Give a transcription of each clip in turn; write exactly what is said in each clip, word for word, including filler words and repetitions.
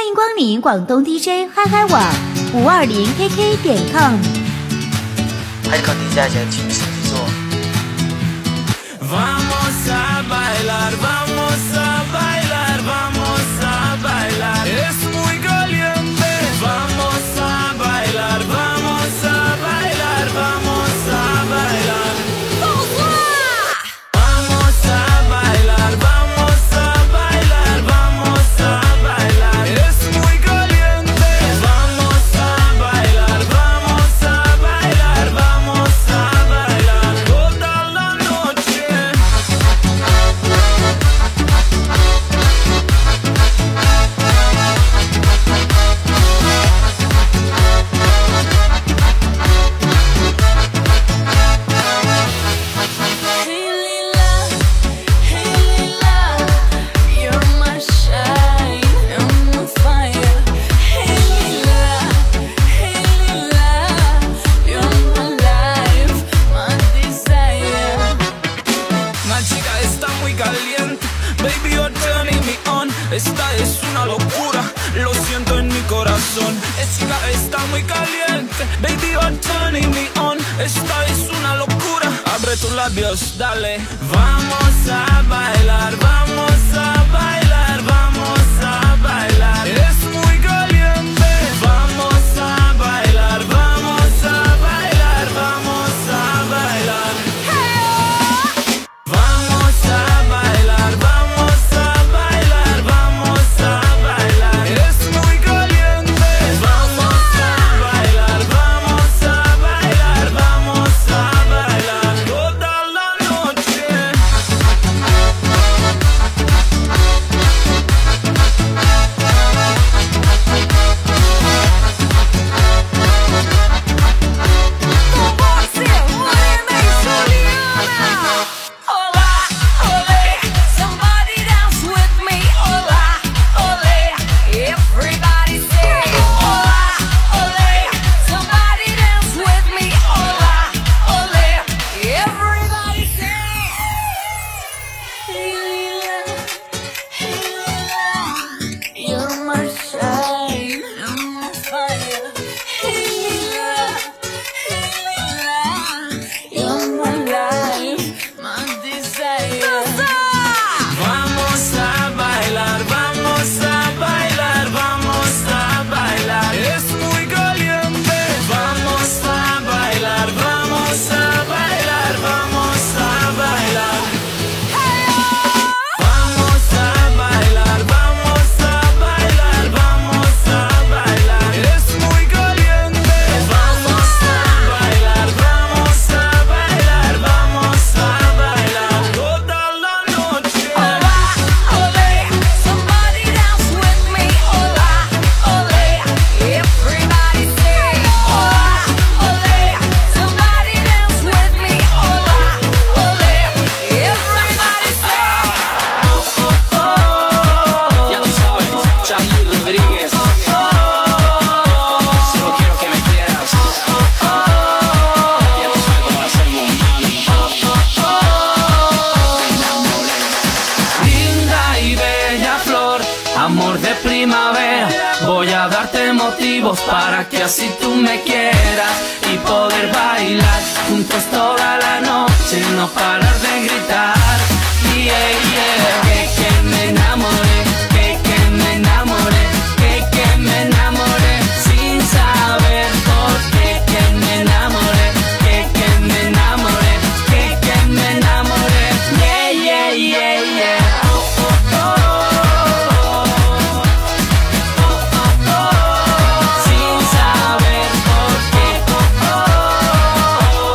迎光临广东 D J 嗨嗨网五二零 K K 点 com。 嗨康 D J 请请制作。Vamos a bailar, vamos a bailar, vamos a bailar. Es muy caliente. Vamos a bailar, vamos a bailar, vamos a bailar. Vamos a bailar, vamos a bailar, vamos a bailar. Es muy caliente. Vamos a bailar, vamos a bailar, vamos a bailar toda la noche. Hey Lila, hey Lila, you're my shine, I'm on fire. Hey Lila, hey Lila, you're my life, my desire. La chica está muy caliente, baby you're turning me on. Esta es una locura, lo siento en mi corazón. Esta chica está muy caliente, baby you're turning me on. Esta es una locura, abre tus labios, dale. Vamos a bailar, vamos a bailar, vamos a bailar. Es muy caliente. Vamos a bailar, vamos a bailar, vamos a bailar. Vamos a bailar, vamos a bailar, vamos a bailar. Es muy caliente. Vamos a bailar, vamos a bailar, vamos a bailar toda la noche. Hola, ole, somebody dance with me. Hola, ole, everybody say. Hola, ole, somebody dance with me. Hola, ole, everybody say. Hey Lila, hey Lila, you're my shine, I'm on fire. Hey Lila, hey Lila, you're my life, my desire. Vamos a bailar, vamos a bailar, vamos a bailar. Es muy caliente. Vamos a bailar, vamos a bailar, vamos a bailar. Vamos a bailar, vamos a bailar, vamos a bailar. Es muy caliente. Vamos a bailar, vamos a bailar, vamos a bailar toda la noche. Hola, ole, somebody dance with me. Hola, ole, everybody say. Hola, ole, somebody dance with me. Hola, ole, everybody say. Ya lo sabes, Charlie Rodríguez. Solo quiero que me quieras. Ya lo sabes cómo hacerlo, mami. Me enamoré. Linda y bella flor, amor de primavera. Voy a darte motivos para que así tú me quieras y poder bailar juntos toda la noche y no parar de gritar. Yeah, yeah. Que, que me enamoré, que, que me enamoré, que, que me enamoré sin saber por qué. Que me enamoré, que, que me enamoré, que, que me enamoré. Yeah, yeah, yeah, yeah. Oh, oh, oh. Oh, oh, oh. Sin saber por qué. Oh, oh,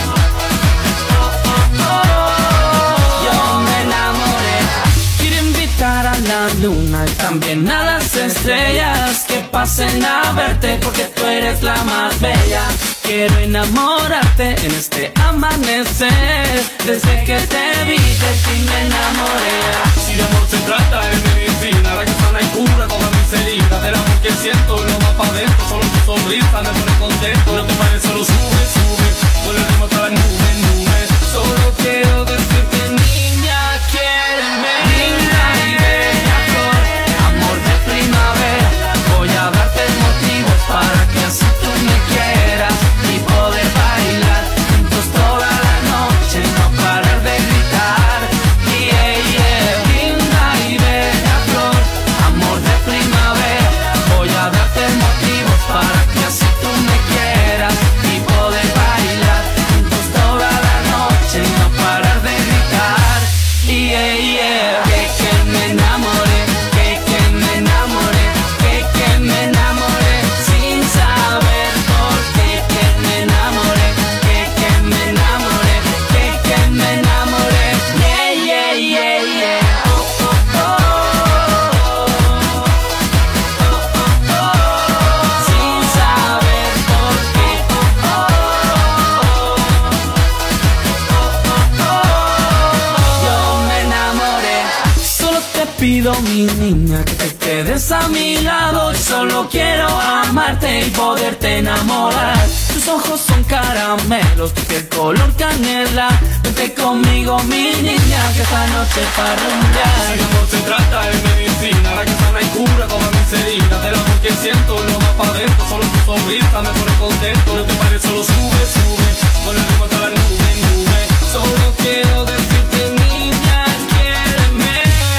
oh. Yo me enamoré. Quiero invitar a la luna y también a las estrellas que pasen a verte porque tú eres la más bella. Quiero enamorarte en este amanecer. Desde que te vi de ti me enamoré. Si de amor se trata es medicina, la que sana y cura todas mis heridas. Del amor que siento lo va pa' dentro, solo tu sonrisa me pone contento. No te pares, solo sube, sube, con el ritmo hasta la nube, nube. Solo quiero decirte niña, quiéreme. Linda y bella flor, amor de primavera. mi niña, que te quedes a mi lado. Solo quiero amarte y poderte enamorar. Tus ojos son caramelos, tu piel color canela. Vente conmigo, mi niña, que esta noche para rumbear. Si el amor se trata de medicina, la que sana y cura todas mis heridas. Del amor que siento, lo más pa' dentro. Solo tu sonrisa me pone contento. No te pares, solo sube, sube. Con el ritmo hasta la nube, nube. Solo quiero decirte, niña, quiéreme.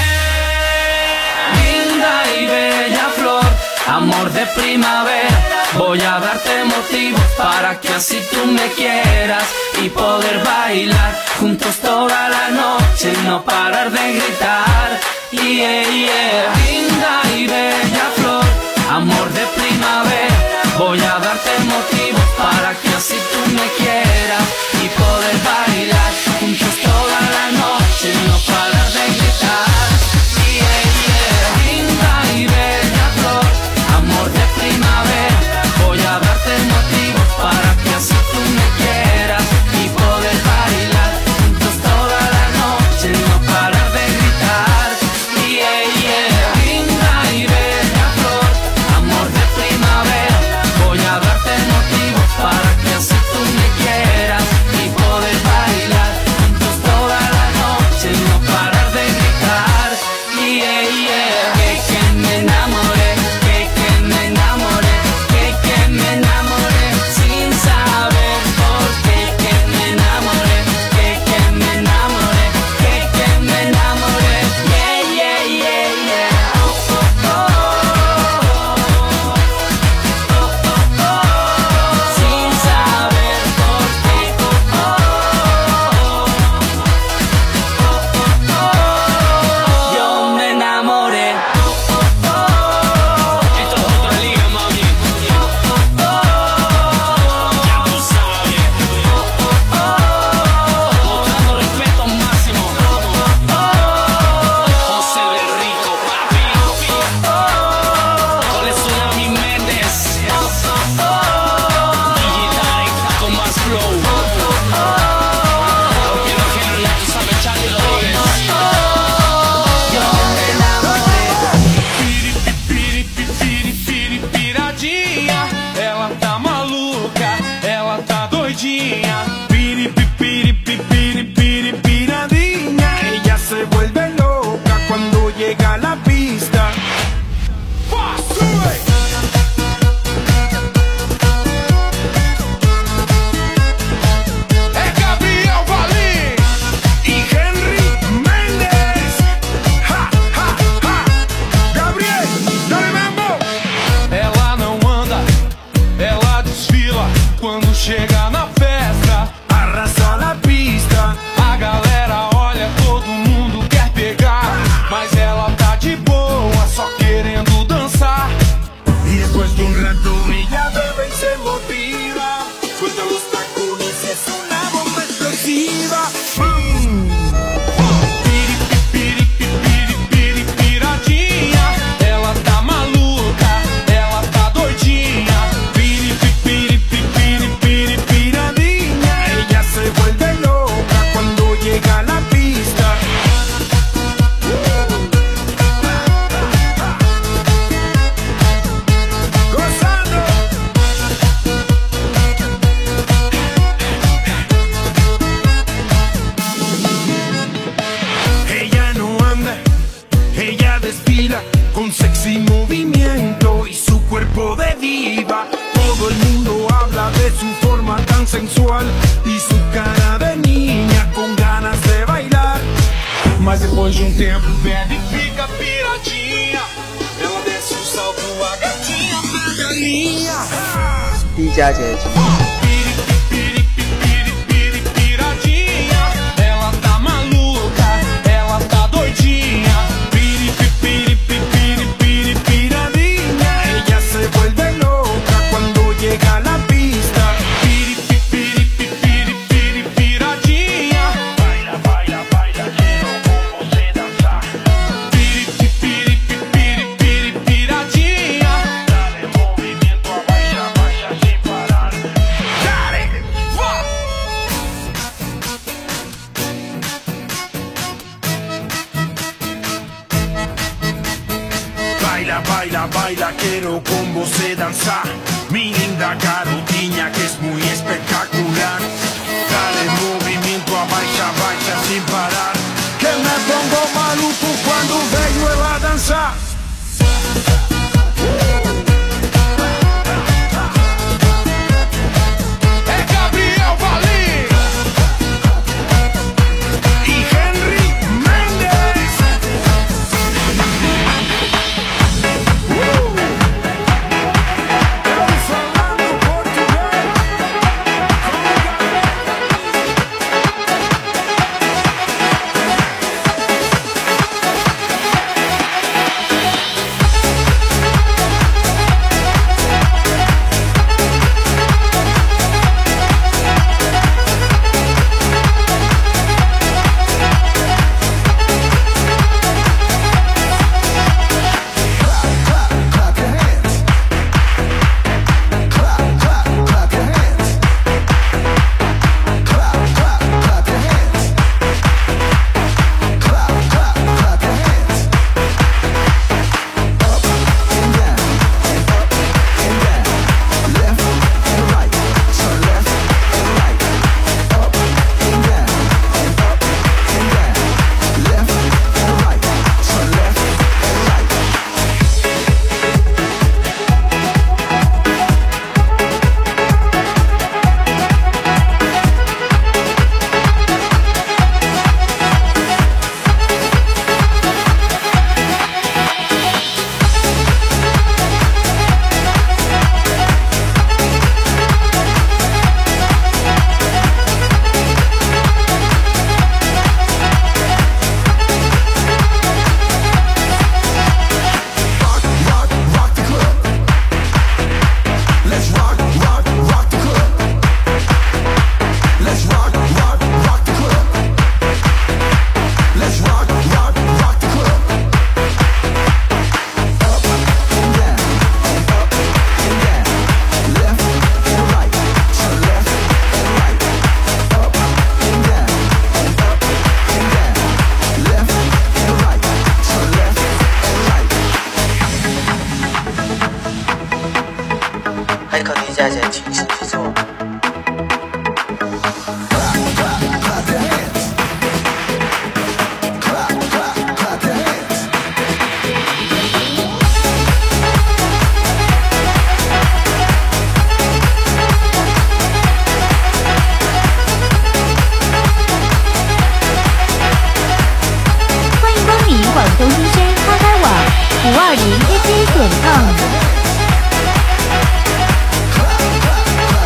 Linda y bella flor, amor de primavera. Voy a darte motivos para que así tú me quieras y poder bailar juntos toda la noche, no parar de gritar. Yeah, yeah. Linda y bella flor, amor de primavera. Voy a darte motivos para que así tú me quieras y poder bailar juntos toda la noche, no parar de gritar. Yeah, yeah. Linda y bella flor, amor de primavera. Voy a darte motivos para que así tú me quieras y poder bailar juntos toda la noche, no parar de gritar. Yeah, yeah. Linda y bella flor, amor de primavera. Voy a darte motivos para que así tú me quieras y poder bailar juntos toda la noche, no parar de gritar. Yeah, yeah. Que que me enamoré, que que me enamoré, que que me enamoré sin saber por qué. Que me enamoré, que que me enamoré, que que me enamoré. Yeah, yeah, yeah, yeah. Oh, oh, oh. Oh, oh, oh. Sin saber por qué. Oh, oh, oh. Oh, oh, oh. Yo me enamoré. Oh, oh, oh. Esto es otra liga, mami. Ya tú sabes. Mostrando respeto máximo. José de Rico, papi. Ole Tsunami Méndez. Digital con más flow. Porque lo que no ya tú sabes, Charlie Rodríguez. Yo me enamoré. Piri, piri, piri, piri, piradinha. Ela tá maluca, ela tá doidinha. Piri, piri, piri, piri, piradinha. Ella se vuelve loca cuando llega a la pista. Sube. Es Gabriel Valim Y Henry Méndez. Ja, ja, ja. Gabriel, dale mambo. Ela não anda, ela desfila. Quando chega na festa, Arrasa la pista. a galera olha, todo mundo quer pegar. Mas ela tá de boa, só querendo dançar. Y después de un rato ella bebe y se motiva. Suelta los tacones y es una bomba explosiva. ¡Bum! Piri, piri, piri, piri, piradinha. Ela tá maluca, ela tá doidinha. Piri, piri, piri, piri, Piradinha. Ella se vuelve loca cuando llega a la pista. Gozando. Ella no anda, ella desfila con sexy movimiento y su cuerpo de diva. Todo el mundo habla de su forma tan sensual y su cara de niña con ganas de bailar. Mas depois de um tempo bebe e fica piradinha. Ela desce o salto, a gatinha pega a linha. 第一家姐姐。 Piri, piri, piri, piri, piradinha. Ela tá maluca, ela tá doidinha. Piri, piri, piri, piri, Piradinha. Ella se vuelve loca cuando llega a la pista. piri, piri, piri, piri, piradinha. Baila, baila, baila, quiero como se danzar. Piri, piri, piri, piri, piradinha. Dale movimiento a bailar, baila sin parar. quiero con vos de danzar. Mi linda garotinha que es muy espectacular. Dale movimiento a baixa, baixa sin parar. Que me pongo maluco cuando vengo a danzar. 五二零 K K 点 com。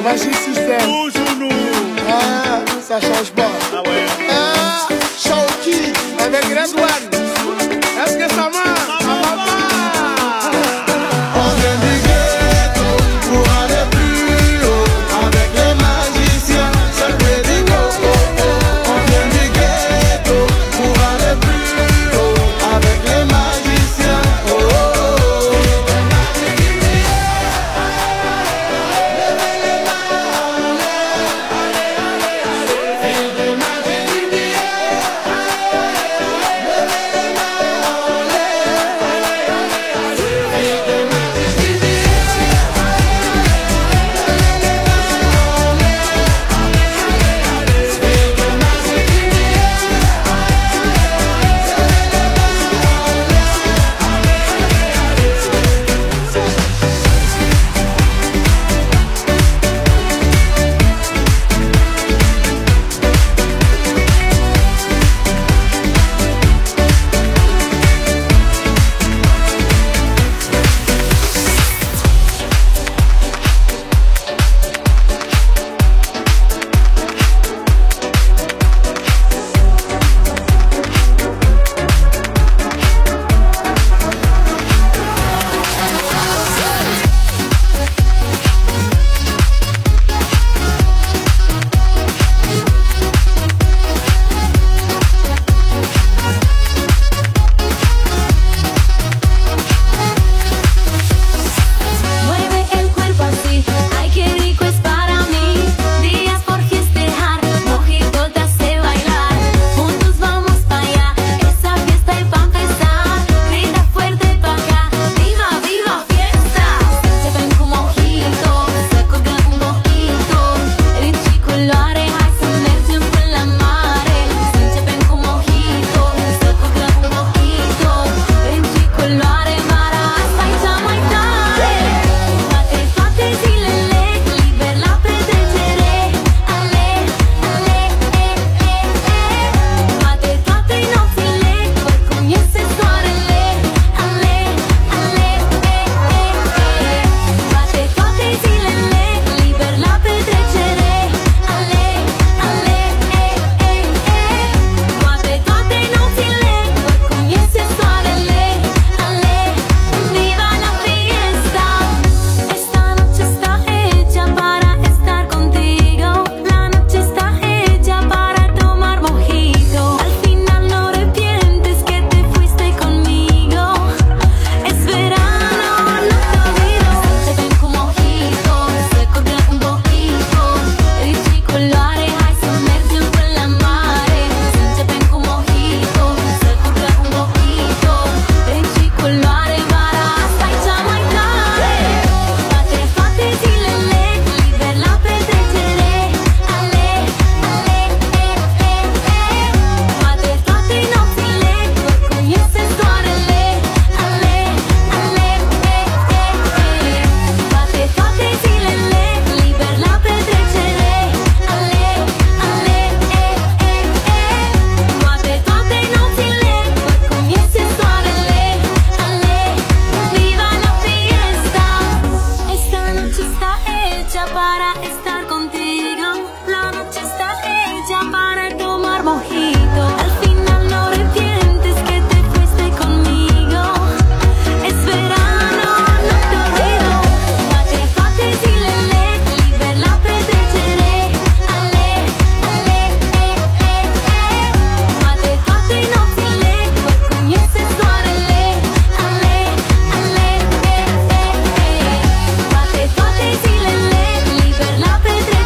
Magic System. Toujours nous. Ah, ça change pas. Ah ouais. Ah, Shawky avec Red One. Est-ce que ça marche? Ça va pas. On vient du ghetto pour aller plus haut. Avec les magiciens, seul Pédigo. On vient du ghetto pour aller plus haut. Avec les magiciens. Oh, oh, oh. Mueve el cuerpo así, ay qué rico es para mí. Días por festejar, mojito te hace bailar. Juntos vamos para allá, esa fiesta es para empezar. Grita fuerte para acá, viva, viva fiesta. Se ven con mojito, se colga un poquito. El chico lo areja y se mete en la mare. Se ven con mojito, se colga un poquito. El chico lo areja hasta y Jamaicare. Fate, fate, zilele, liber la petrecere. Ale, ale, eh, eh, eh. Fate, fate, nopțile, voi cum iese soarele. Ale, ale, eh, eh, eh. Fate, fate, zilele, liber la petrecere. Ale, ale, eh, eh, eh. Fate, fate, nopțile, voi cum iese soarele. Ale, viva la fiesta. Esta noche está hecha para estar contigo. La noche está hecha para tomar mojito. Al final no arrepientes que te fuiste conmigo. Es verano, no te olvido. Se ven con mojito, se colga un poquito. El chico lo areja y se mete en la mare. Se ven con mojito, se colga un poquito. El chico lo areja hasta y Jamaicare. Fate, fate, zilele, liber la petrecere. Ale, ale, eh, eh, eh. Fate, fate, nopțile, voi cum iese soarele. Ale, ale, eh, eh, eh. Fate, fate, zilele, liber la petrecere. Ale, ale, eh, eh, eh. Fate, fate, nopțile, voi cum iese soarele. Ale, viva la fiesta. Esta noche está hecha para estar contigo. La noche está hecha para tomar mojito. Al final no arrepientes que te fuiste conmigo. Es verano, no te olvido. Fate, fate, zilele, liber la petrecere. Ale, ale, eh, eh, eh. Fate, fate, nopțile, voi cum iese soarele. Ale, ale, eh, eh, eh. Fate, fate, zilele, liber la petrecere.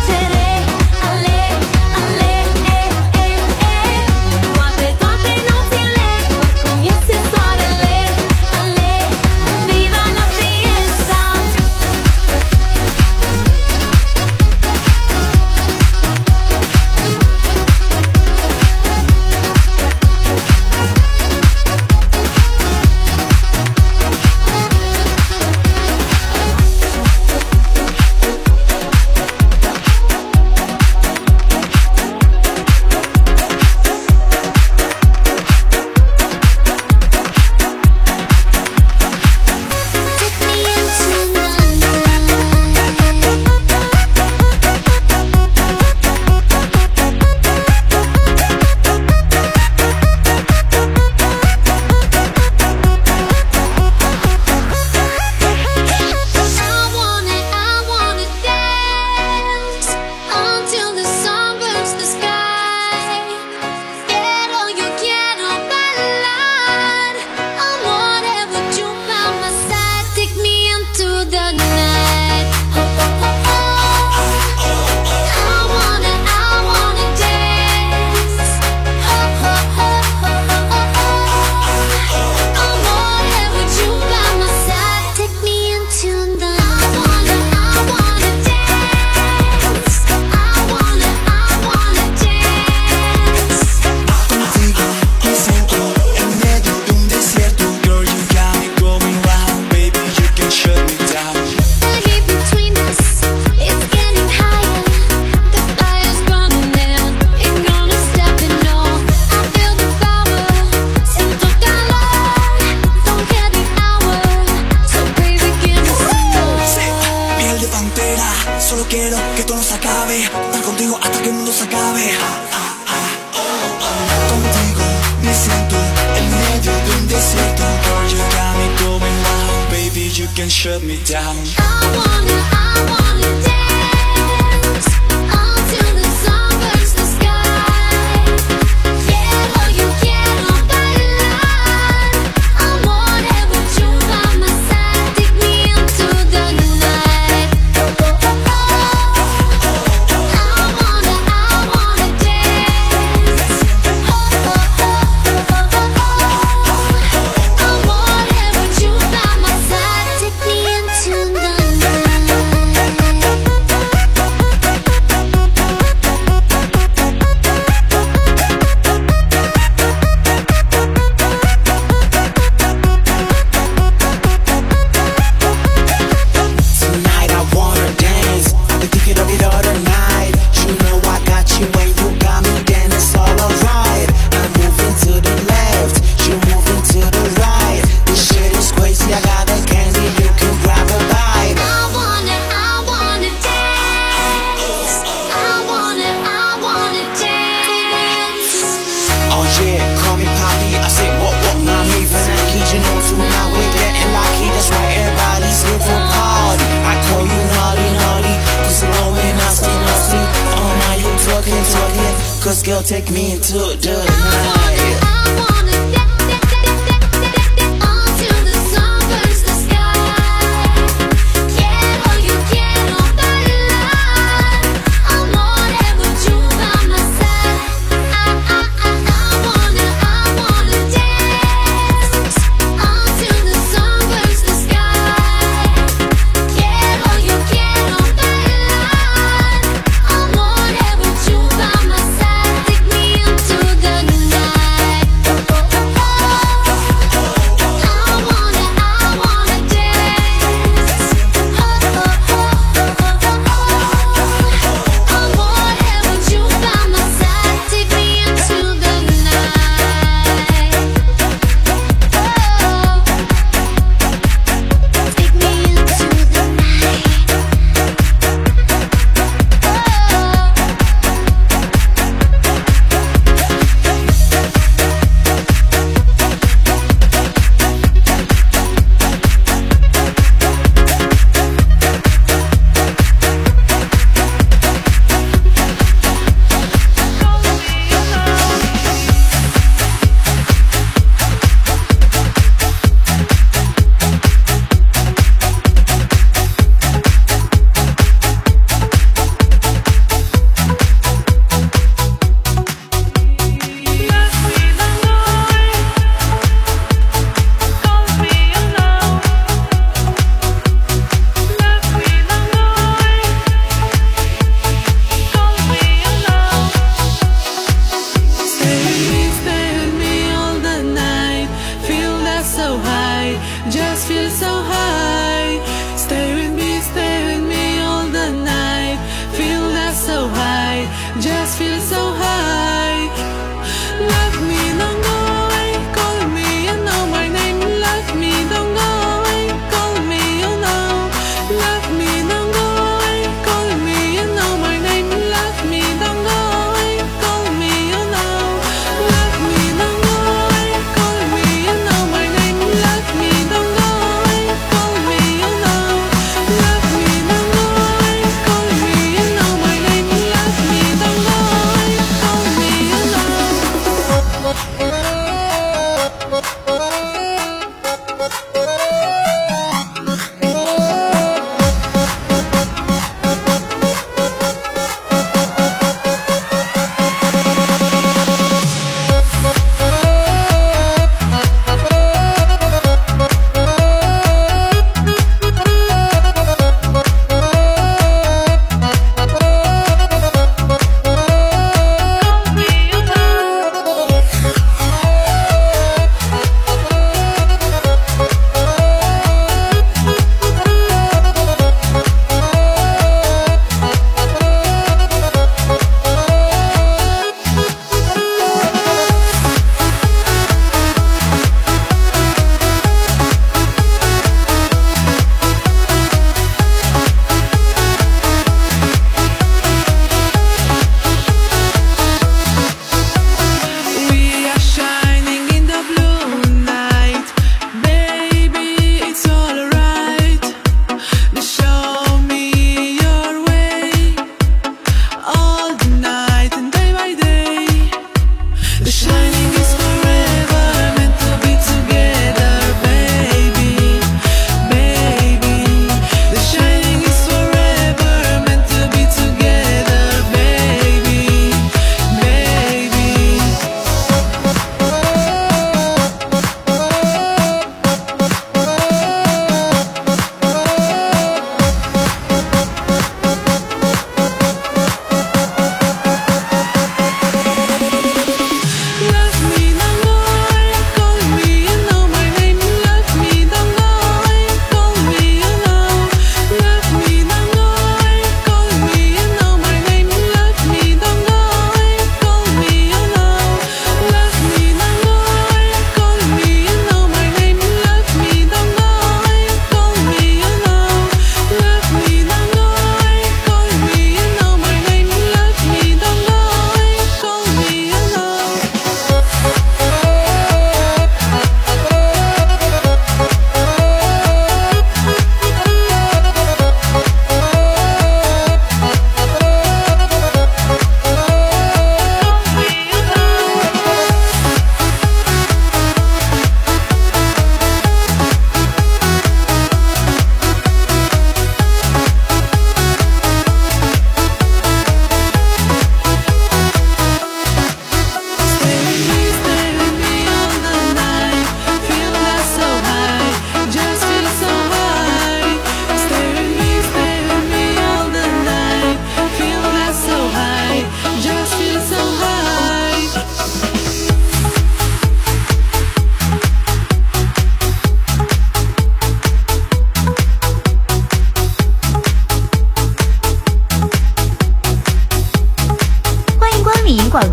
de pantera. Solo quiero que todo se acabe, estar contigo hasta que el mundo se acabe. Contigo me siento en medio de un desierto. Girl, you got me going wild, baby, you can shut me down. I wanna, I wanna dance until the sun burns the sky. Quiero, yo quiero bailar. I wanna put you by my side, take me into the night. I wanna, I wanna dance. I wanna put you by my side, take me into the night. Tonight I wanna dance, I've been thinking of it all the night. You know I got you and you got me, then it's all alright. I'm moving to the left, you moving to the right. This shit is crazy, I got the candy, you can grab a bite. I wanna, I wanna dance. I wanna, I wanna dance. Oh yeah, call me Poppy, I say what, what, mommy, Vanaki, you know tonight we're getting lucky. That's right, everybody's here for party. I call you naughty, naughty, cause you're always nasty, nasty. Oh now you talking, talking, cause girl take me into the night. I wanna dance until the sun burns the sky. Quiero, yo quiero bailar. I wanna put you by my side. I, I, I, I wanna, I wanna dance until the sun burns the sky. Quiero, yo quiero bailar. I wanna put you by my side, take me into the night.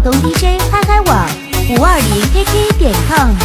东 D J 嗨嗨网五二零 K K 点 com。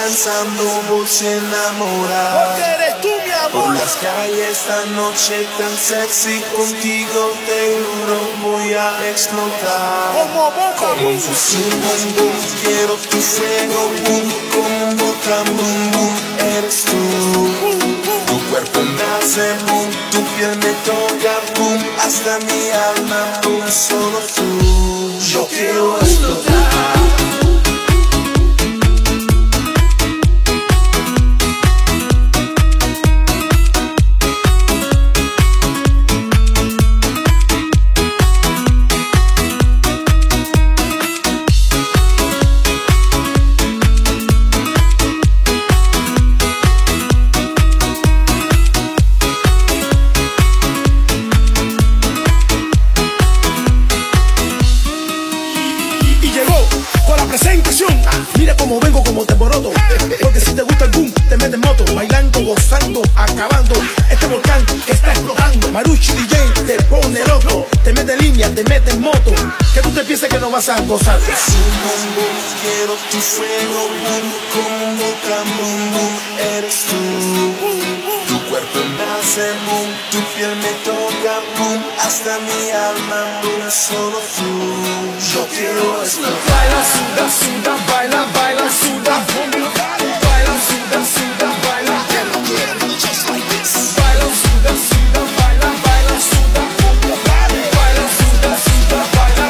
danzando, voz enamorada. Porque eres tú, mi Por amor. las calles esta noche tan sexy, contigo te juro voy a explotar. Como boca, Como un fusil, boom, boom, quiero tu fuego, boom, como un volcán, boom, boom, eres tú. Tu cuerpo me hace boom, tu piel me toca, boom, hasta mi alma, boom, solo tú. Yo quiero explotar. Mira cómo vengo, como te boroto. Porque si te gusta el boom, te metes moto. Bailando, gozando, acabando. Este volcán que está explotando. Marucci D J te pone loco. Te mete línea, te mete en moto. Que tú te pienses que no vas a gozar. Boom, boom, boom, quiero tu fuego, boom, como un volcán, boom, boom, eres tú. Tu cuerpo me hace boom, tu piel me toca, boom, hasta mi alma, boom, solo tú. Yo quiero explotar. Baila, suda, suda, baila, baila, suda. Baila, suda, suda, baila. Baila, suda, suda, baila, baila, suda. Baila, suda, suda, baila.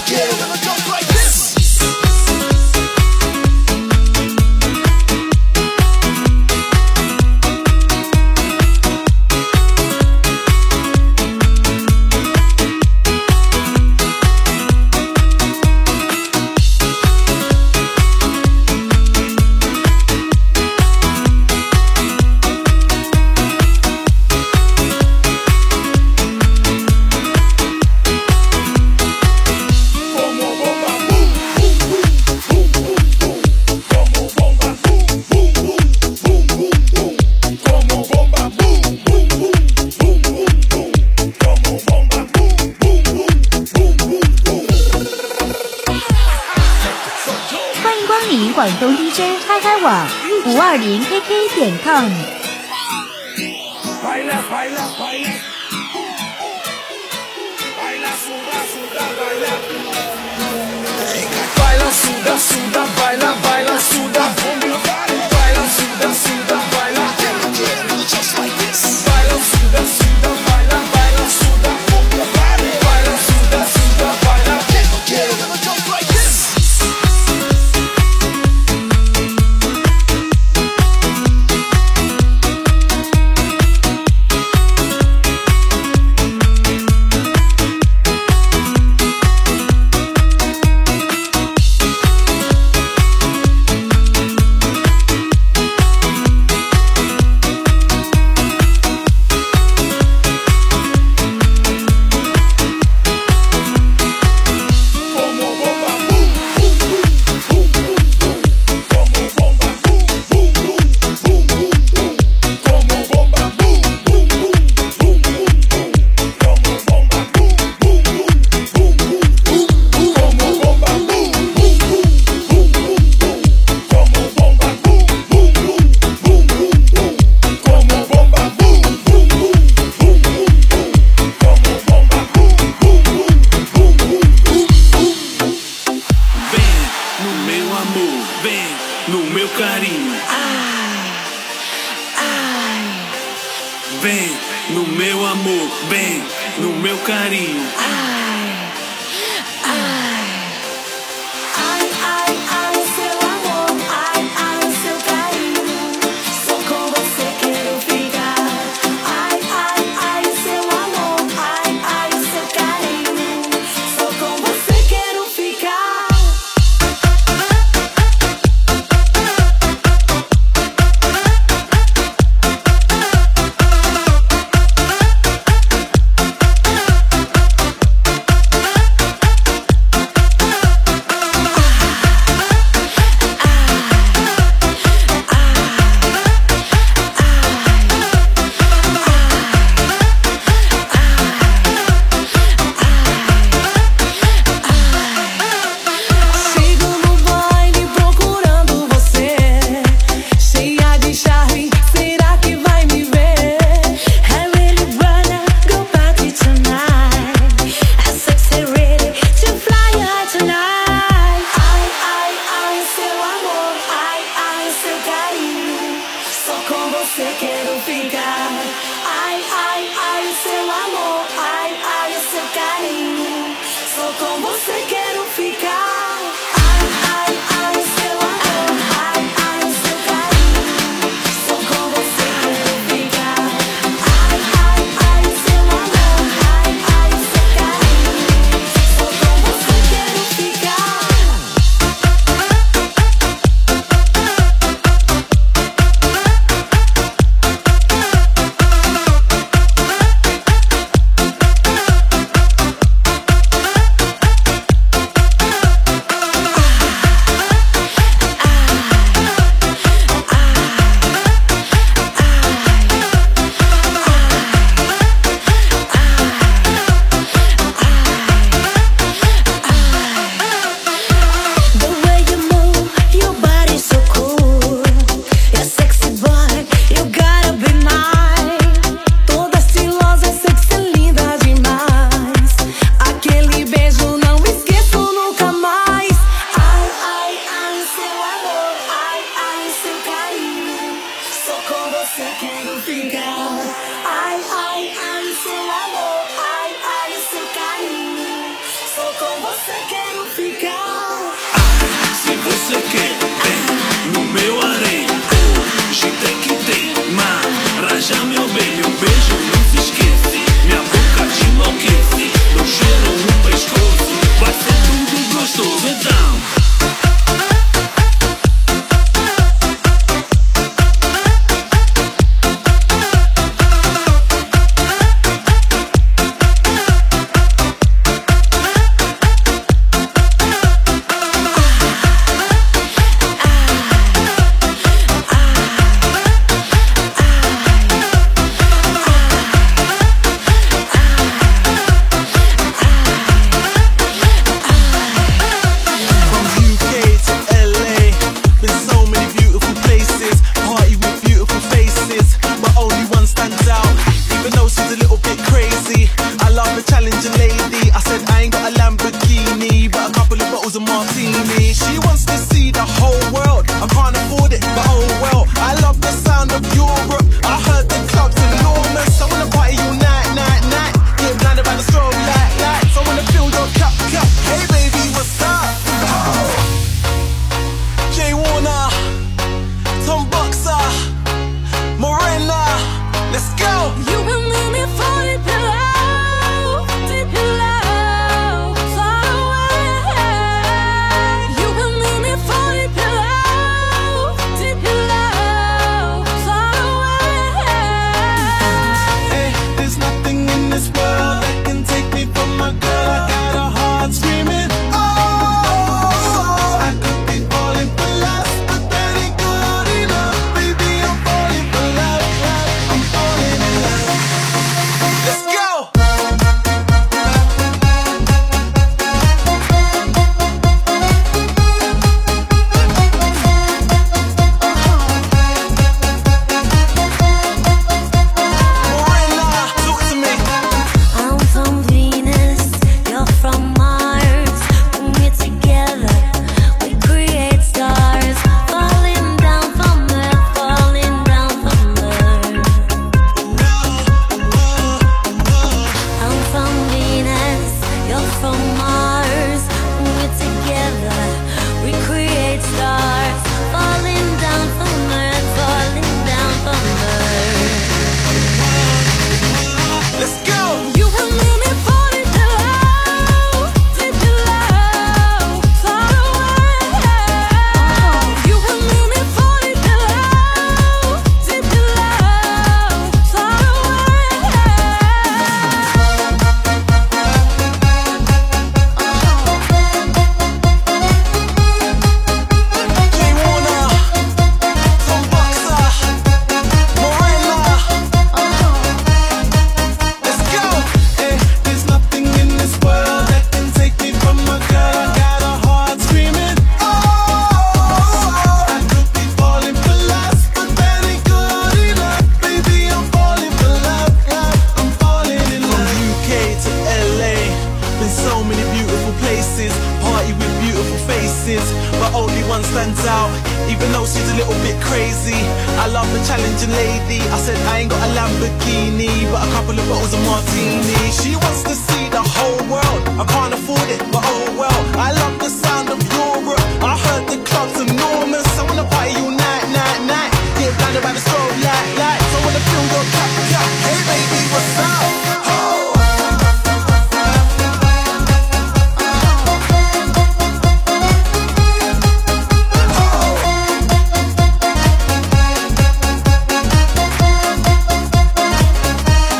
广东 D J 嗨嗨网五二零 K K 点 com。 Baila, baila, baila. Baila, suda, suda, baila. Baila, suda, suda, baila, baila, suda. Baila, suda, suda, baila. Baila, suda, suda, baila, baila, suda. Baila, suda, suda, baila. Vem no meu amor, vem no meu carinho. Ai, ai, ai, ai, ai, seu amor, ai, ai, seu carinho. Só com você quero ficar. Ai, ai, ai, seu amor, ai, ai, seu carinho. Só com você quero ficar. você quer, vem no meu areia. Hoje tem que ter, mas já meu bem, meu beijo não se esquece. Minha boca te enlouquece, meu cheiro no pescoço. Vai ser tudo gostoso, então.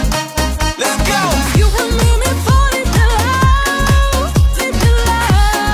You and me, me falling in love, deep in love.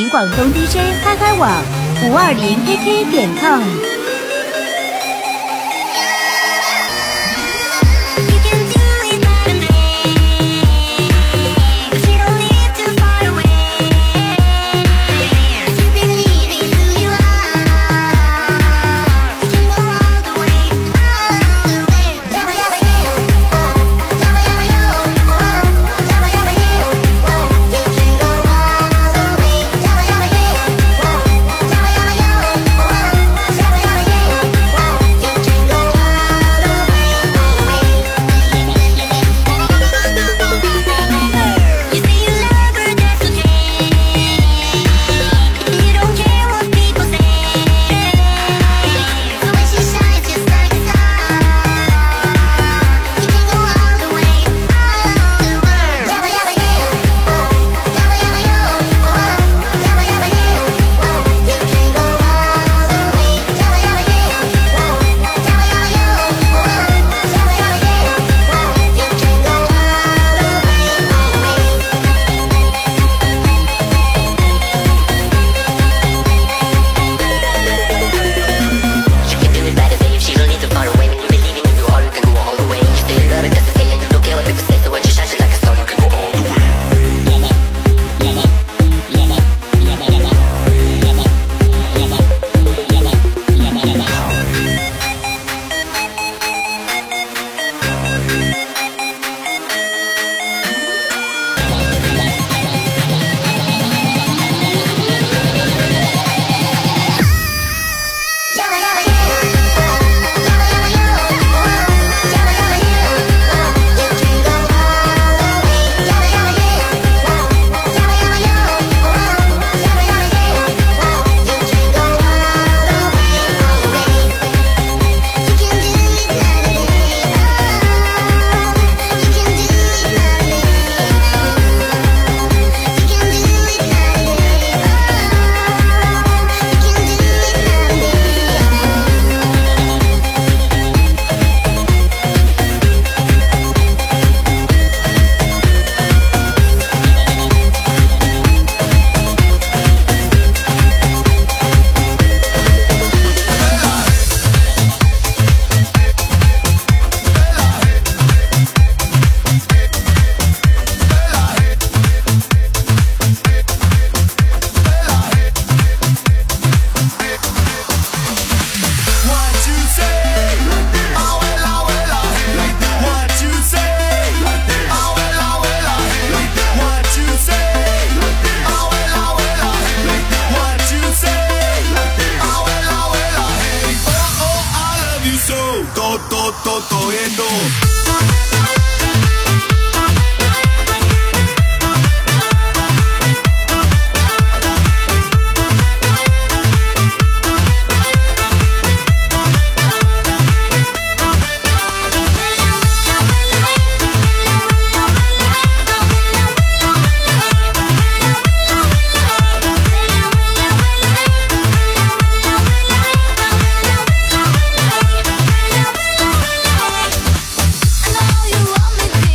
广东 D J 嗨嗨网五二零 K K 点 com。 I know you want me.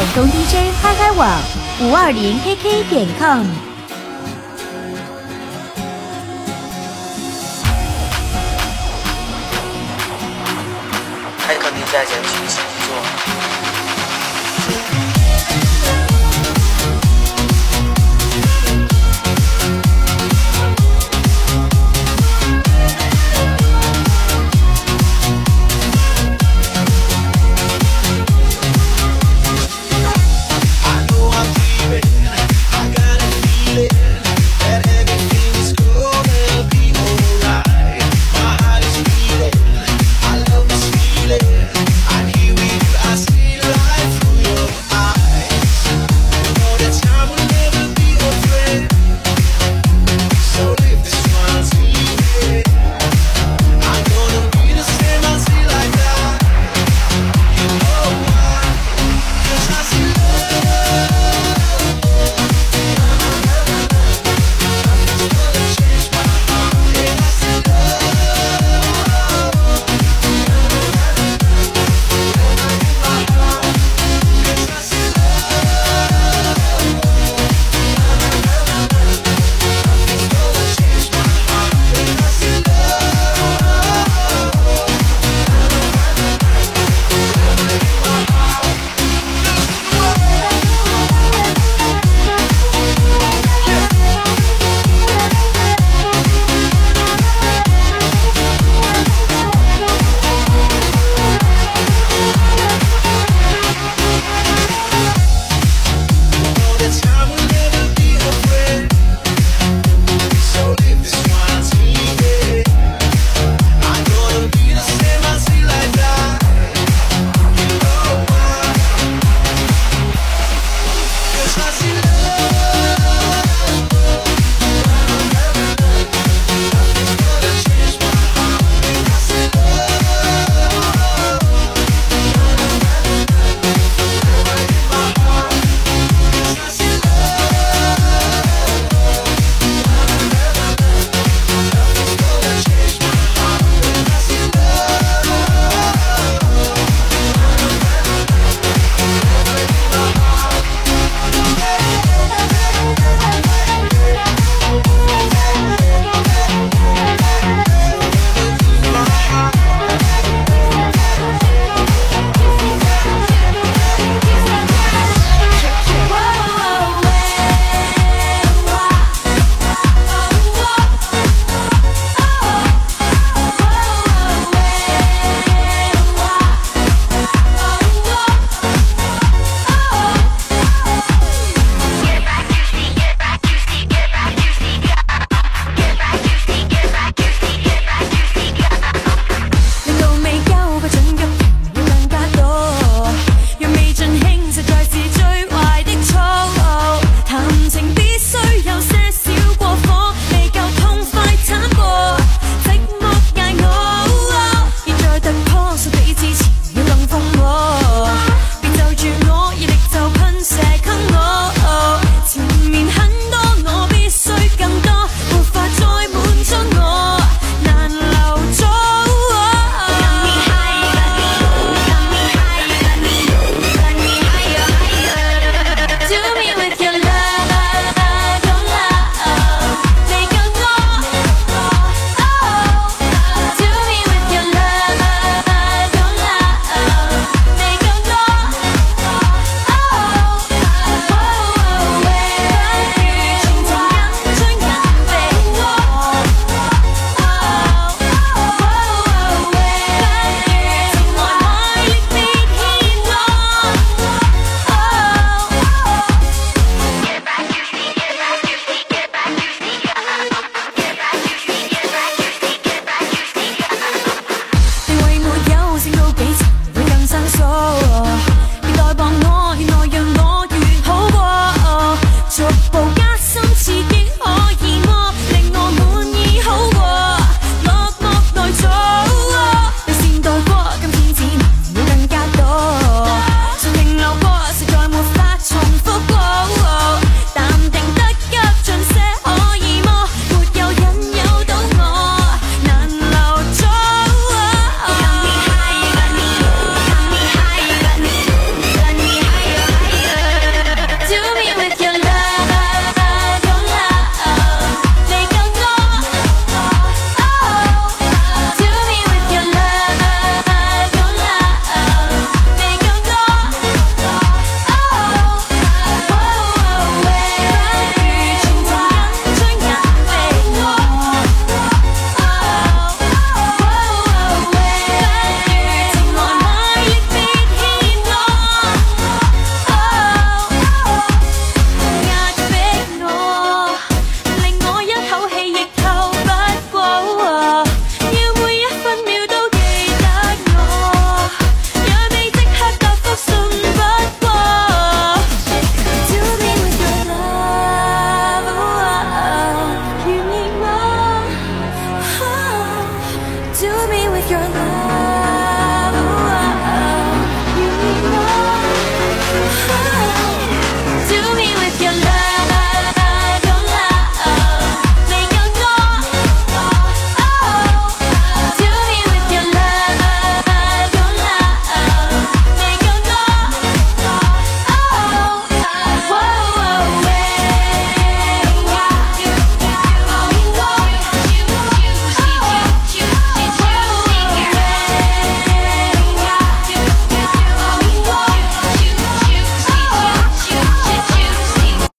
广东 D J 嗨嗨网五二零 K K 点 com。 还可以再减去星座。